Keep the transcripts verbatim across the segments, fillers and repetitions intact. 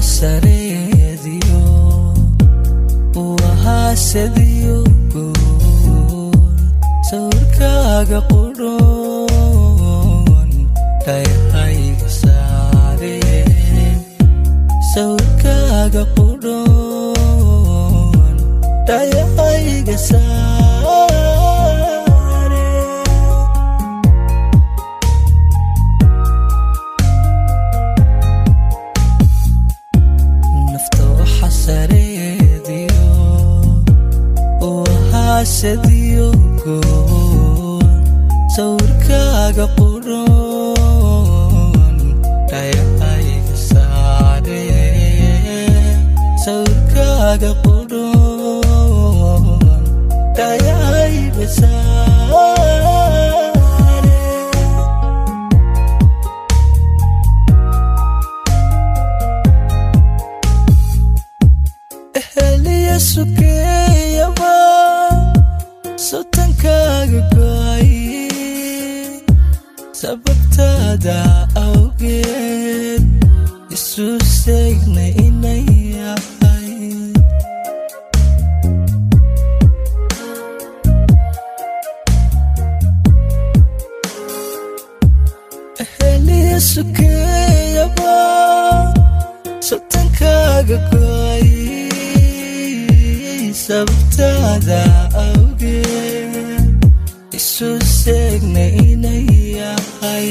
sareediyo waa sadiyo sawirkaaga qudhoon dhayahayga saare sawirkaaga qudhoon dhayahayga saare nafta waxa sareediyo waa sadiyo sawirkaaga qudhoon dhayahayga saare sawirkaaga qudhoon dhayahayga saare eheliya sukeeyaba sotankaaga go'ay sababtaada awgeed isu sheegnay inay yahay eheliya sukeeyaba sotankaaga go'ay sababtaada awgeed isu sheegnay inay yahay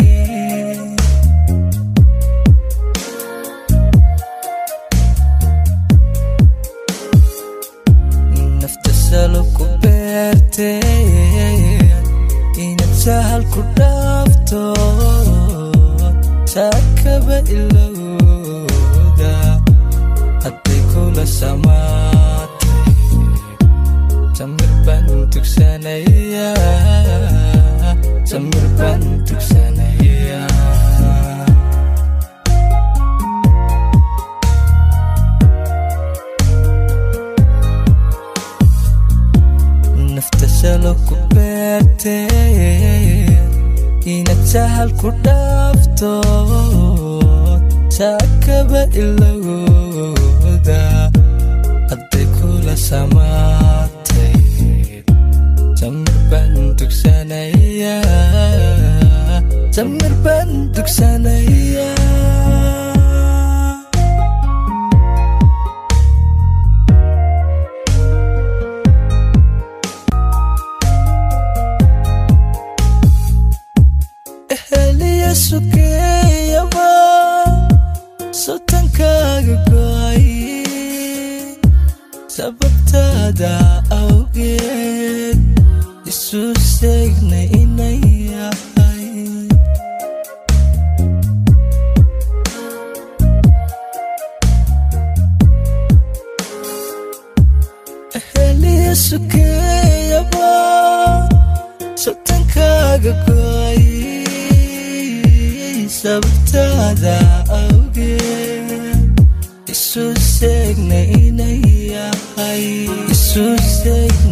nafta salo ku beertee inaad sahal ku dhaafto saakaba ilowda hadday kula samaatay samir baan tugsanaya samir baan tugsanaya nafta salo ku beertee inaad sahal ku dhaafto saakaba ilowda hadday kula samaatay samir baan tugsanaya samir baan tugsanaya eheliya sukeeyaba sotankaaga go'ay sababtaada awgeed isu sheegnay inay yahay eheliya sukeeyaba sotankaaga go'ay sababtaada awgeed isu sheegnay inay yahay isu sheegnay